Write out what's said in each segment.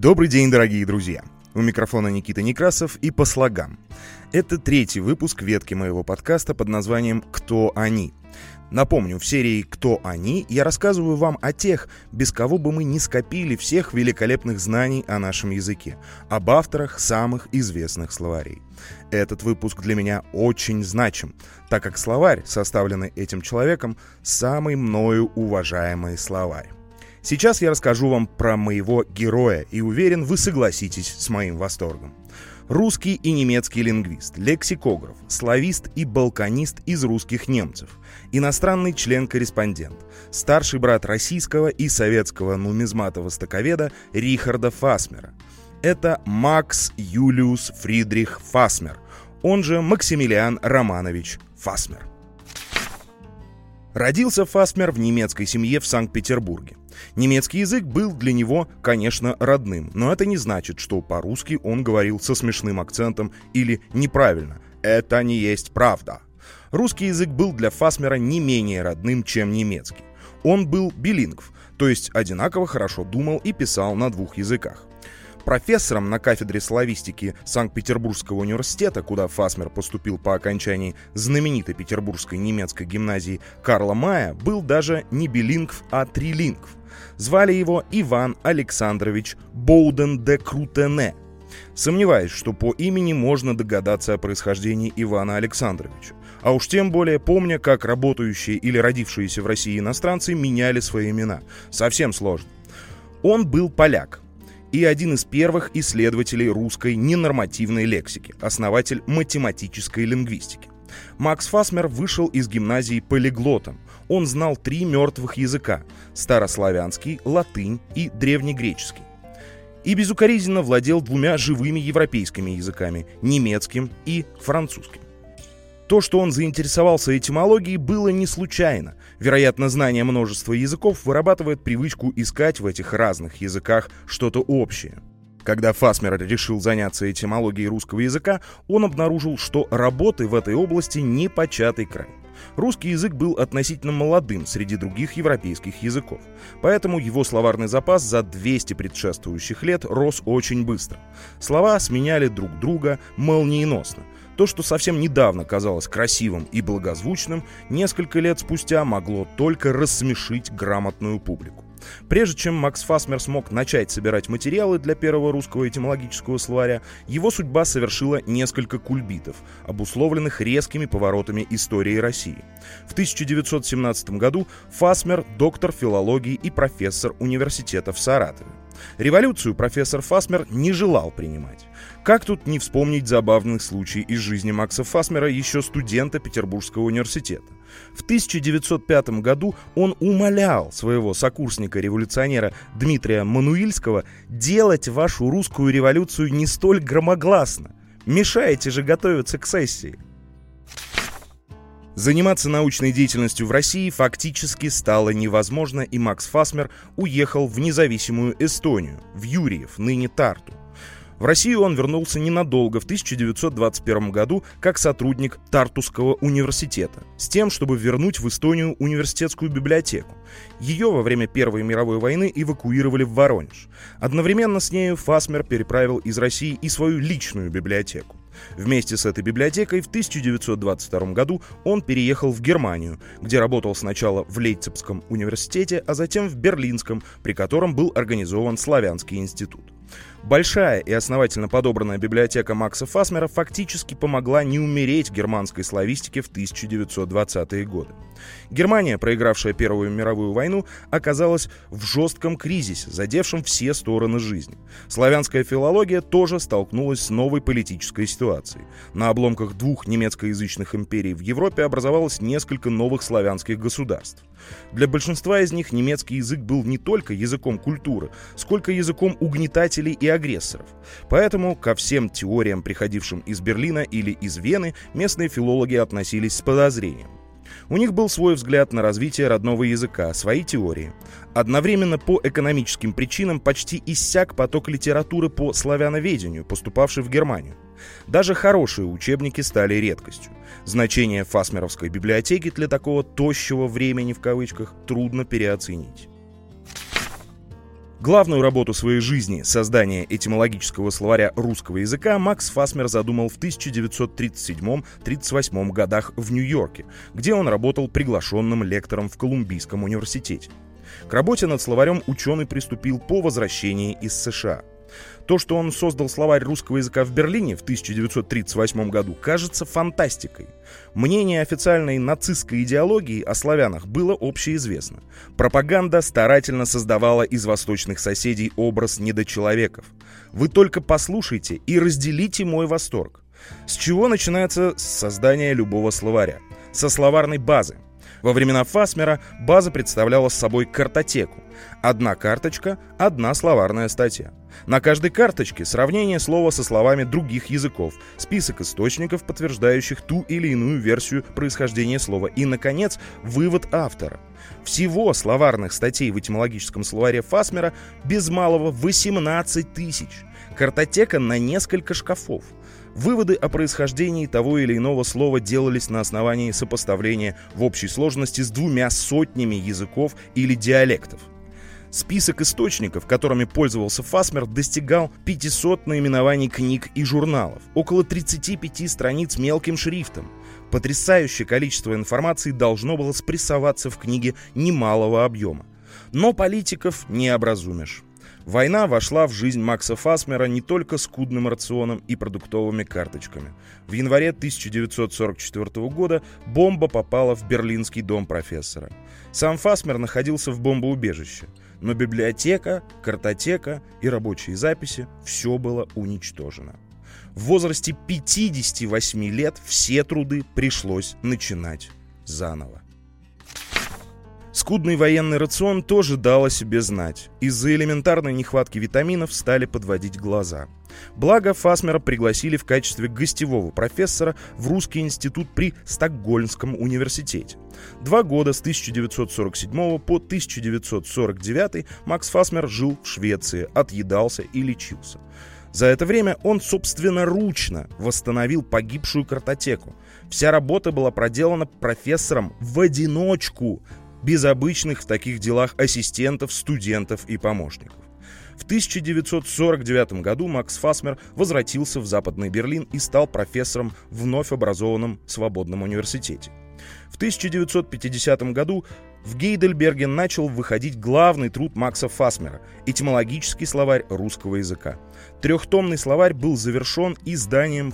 Добрый день, дорогие друзья! У микрофона Никита Некрасов и по слогам. Это третий выпуск ветки моего подкаста под названием «Кто они?». Напомню, в серии «Кто они?» я рассказываю вам о тех, без кого бы мы не скопили всех великолепных знаний о нашем языке, об авторах самых известных словарей. Этот выпуск для меня очень значим, так как словарь, составленный этим человеком, самый мною уважаемый словарь. Сейчас я расскажу вам про моего героя и уверен, вы согласитесь с моим восторгом. Русский и немецкий лингвист, лексикограф, славист и балканист из русских немцев, иностранный член-корреспондент, старший брат российского и советского нумизмата-востоковеда Рихарда Фасмера. Это Макс Юлиус Фридрих Фасмер, он же Максимилиан Романович Фасмер. Родился Фасмер в немецкой семье в Санкт-Петербурге. Немецкий язык был для него, конечно, родным, но это не значит, что по-русски он говорил со смешным акцентом или неправильно. Это не есть правда. Русский язык был для Фасмера не менее родным, чем немецкий. Он был билингв, то есть одинаково хорошо думал и писал на двух языках. Профессором на кафедре славистики Санкт-Петербургского университета, куда Фасмер поступил по окончании знаменитой петербургской немецкой гимназии Карла Мая, был даже не билингв, а трилингв. Звали его Иван Александрович Боуден де Крутене. Сомневаюсь, что по имени можно догадаться о происхождении Ивана Александровича. А уж тем более помня, как работающие или родившиеся в России иностранцы меняли свои имена. Совсем сложно. Он был поляк и один из первых исследователей русской ненормативной лексики, основатель математической лингвистики. Макс Фасмер вышел из гимназии полиглотом. Он знал 3 мертвых языка – старославянский, латынь и древнегреческий. И безукоризненно владел 2 живыми европейскими языками – немецким и французским. То, что он заинтересовался этимологией, было не случайно. Вероятно, знание множества языков вырабатывает привычку искать в этих разных языках что-то общее. Когда Фасмер решил заняться этимологией русского языка, он обнаружил, что работы в этой области не початый край. Русский язык был относительно молодым среди других европейских языков, поэтому его словарный запас за 200 предшествующих лет рос очень быстро. Слова сменяли друг друга молниеносно. То, что совсем недавно казалось красивым и благозвучным, несколько лет спустя могло только рассмешить грамотную публику. Прежде чем Макс Фасмер смог начать собирать материалы для первого русского этимологического словаря, его судьба совершила несколько кульбитов, обусловленных резкими поворотами истории России. В 1917 году Фасмер – доктор филологии и профессор университета в Саратове. Революцию профессор Фасмер не желал принимать. Как тут не вспомнить забавный случай из жизни Макса Фасмера, еще студента Петербургского университета. В 1905 году он умолял своего сокурсника-революционера Дмитрия Мануильского делать вашу русскую революцию не столь громогласно. Мешаете же готовиться к сессии. Заниматься научной деятельностью в России фактически стало невозможно, и Макс Фасмер уехал в независимую Эстонию, в Юрьев, ныне Тарту. В Россию он вернулся ненадолго, в 1921 году, как сотрудник Тартусского университета, с тем, чтобы вернуть в Эстонию университетскую библиотеку. Ее во время Первой мировой войны эвакуировали в Воронеж. Одновременно с нею Фасмер переправил из России и свою личную библиотеку. Вместе с этой библиотекой в 1922 году он переехал в Германию, где работал сначала в Лейпцигском университете, а затем в Берлинском, при котором был организован Славянский институт. Большая и основательно подобранная библиотека Макса Фасмера фактически помогла не умереть германской славистике в 1920-е годы. Германия, проигравшая Первую мировую войну, оказалась в жестком кризисе, задевшем все стороны жизни. Славянская филология тоже столкнулась с новой политической ситуацией. На обломках 2 немецкоязычных империй в Европе образовалось несколько новых славянских государств. Для большинства из них немецкий язык был не только языком культуры, сколько языком угнетателей и агрессоров. Поэтому ко всем теориям, приходившим из Берлина или из Вены, местные филологи относились с подозрением. У них был свой взгляд на развитие родного языка, свои теории. Одновременно по экономическим причинам почти иссяк поток литературы по славяноведению, поступавшей в Германию. Даже хорошие учебники стали редкостью. Значение фасмеровской библиотеки для такого «тощего времени» в кавычках трудно переоценить. Главную работу своей жизни, создание этимологического словаря русского языка, Макс Фасмер задумал в 1937-38 годах в Нью-Йорке, где он работал приглашенным лектором в Колумбийском университете. К работе над словарем ученый приступил по возвращении из США. То, что он создал словарь русского языка в Берлине в 1938 году, кажется фантастикой. Мнение официальной нацистской идеологии о славянах было общеизвестно. Пропаганда старательно создавала из восточных соседей образ недочеловеков. Вы только послушайте и разделите мой восторг. С чего начинается создание любого словаря? Со словарной базы. Во времена Фасмера база представляла собой картотеку. Одна карточка, одна словарная статья. На каждой карточке сравнение слова со словами других языков, список источников, подтверждающих ту или иную версию происхождения слова и, наконец, вывод автора. Всего словарных статей в этимологическом словаре Фасмера без малого 18 тысяч. Картотека на несколько шкафов. Выводы о происхождении того или иного слова делались на основании сопоставления в общей сложности с 200 языков или диалектов. Список источников, которыми пользовался Фасмер, достигал 500 наименований книг и журналов, около 35 страниц мелким шрифтом. Потрясающее количество информации должно было спрессоваться в книге немалого объема. Но политиков не образумишь. Война вошла в жизнь Макса Фасмера не только скудным рационом и продуктовыми карточками. В январе 1944 года бомба попала в Берлинский дом профессора. Сам Фасмер находился в бомбоубежище, но библиотека, картотека и рабочие записи – все было уничтожено. В возрасте 58 лет все труды пришлось начинать заново. Скудный военный рацион тоже дал о себе знать. Из-за элементарной нехватки витаминов стали подводить глаза. Благо, Фасмера пригласили в качестве гостевого профессора в Русский институт при Стокгольмском университете. 2 года с 1947 по 1949 Макс Фасмер жил в Швеции, отъедался и лечился. За это время он собственноручно восстановил погибшую картотеку. Вся работа была проделана профессором в одиночку, без обычных в таких делах ассистентов, студентов и помощников. В 1949 году Макс Фасмер возвратился в Западный Берлин и стал профессором в вновь образованном свободном университете. В 1950 году в Гейдельберге начал выходить главный труд Макса Фасмера – этимологический словарь русского языка. 3-томный словарь был завершен изданием в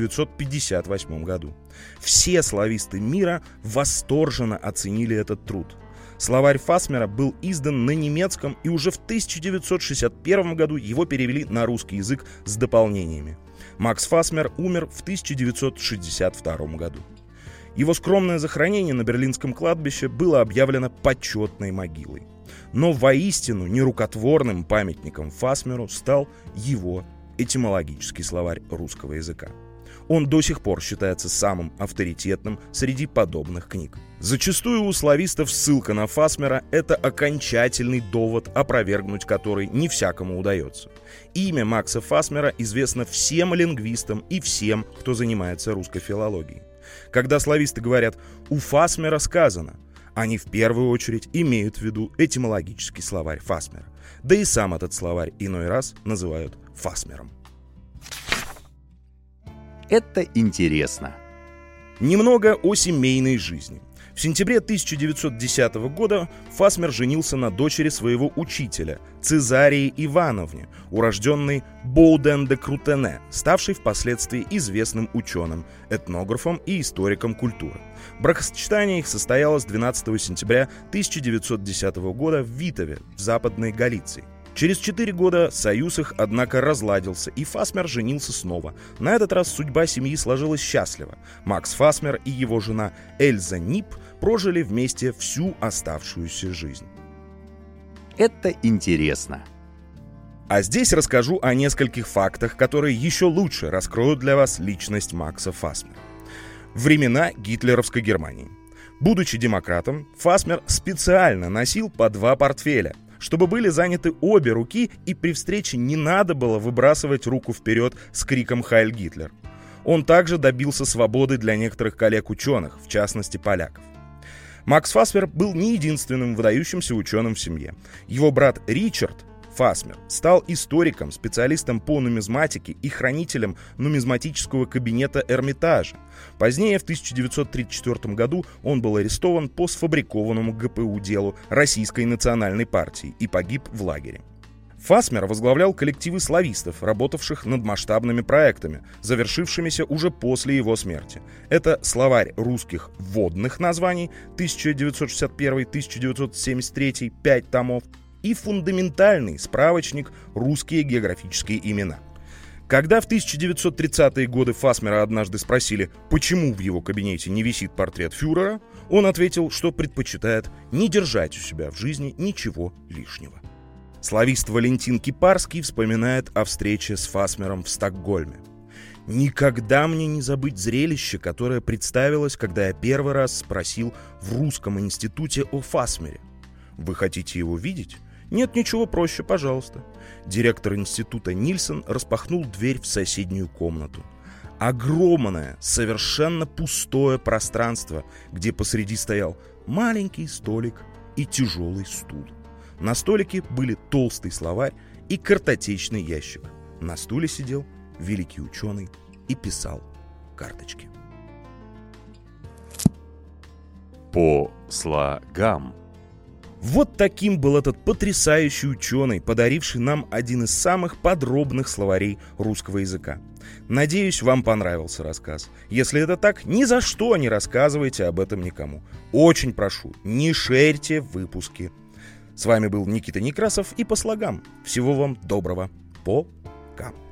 1958 году. Все слависты мира восторженно оценили этот труд. Словарь Фасмера был издан на немецком, и уже в 1961 году его перевели на русский язык с дополнениями. Макс Фасмер умер в 1962 году. Его скромное захоронение на Берлинском кладбище было объявлено почетной могилой. Но воистину нерукотворным памятником Фасмеру стал его этимологический словарь русского языка. Он до сих пор считается самым авторитетным среди подобных книг. Зачастую у славистов ссылка на Фасмера – это окончательный довод, опровергнуть который не всякому удается. Имя Макса Фасмера известно всем лингвистам и всем, кто занимается русской филологией. Когда слависты говорят «у Фасмера сказано», они в первую очередь имеют в виду этимологический словарь Фасмера. Да и сам этот словарь иной раз называют Фасмером. Это интересно. Немного о семейной жизни. В сентябре 1910 года Фасмер женился на дочери своего учителя, Цезарии Ивановне, урожденной Боуден де Крутене, ставшей впоследствии известным ученым, этнографом и историком культуры. Бракосочетание их состоялось 12 сентября 1910 года в Витове, в Западной Галиции. Через 4 года союз их, однако, разладился, и Фасмер женился снова. На этот раз судьба семьи сложилась счастливо. Макс Фасмер и его жена Эльза Нип прожили вместе всю оставшуюся жизнь. Это интересно. А здесь расскажу о нескольких фактах, которые еще лучше раскроют для вас личность Макса Фасмера. Времена гитлеровской Германии. Будучи демократом, Фасмер специально носил по 2 портфеля, чтобы были заняты обе руки, и при встрече не надо было выбрасывать руку вперед с криком «Хайль Гитлер». Он также добился свободы для некоторых коллег-ученых, в частности поляков. Макс Фасмер был не единственным выдающимся ученым в семье. Его брат Ричард Фасмер стал историком, специалистом по нумизматике и хранителем нумизматического кабинета Эрмитажа. Позднее, в 1934 году, он был арестован по сфабрикованному ГПУ делу Российской национальной партии и погиб в лагере. Фасмер возглавлял коллективы славистов, работавших над масштабными проектами, завершившимися уже после его смерти. Это словарь русских вводных названий 1961-1973, 5 томов, и фундаментальный справочник «Русские географические имена». Когда в 1930-е годы Фасмера однажды спросили, почему в его кабинете не висит портрет фюрера, он ответил, что предпочитает не держать у себя в жизни ничего лишнего. Славист Валентин Кипарский вспоминает о встрече с Фасмером в Стокгольме. «Никогда мне не забыть зрелище, которое представилось, когда я первый раз спросил в Русском институте о Фасмере. Вы хотите его видеть? Нет, ничего проще, пожалуйста». Директор института Нильсон распахнул дверь в соседнюю комнату. Огромное, совершенно пустое пространство, где посреди стоял маленький столик и тяжелый стул. На столике были толстый словарь и картотечный ящик. На стуле сидел великий ученый и писал карточки. По слогам. Вот таким был этот потрясающий ученый, подаривший нам один из самых подробных словарей русского языка. Надеюсь, вам понравился рассказ. Если это так, ни за что не рассказывайте об этом никому. Очень прошу, не шерьте выпуски. С вами был Никита Некрасов и по слогам. Всего вам доброго. Пока.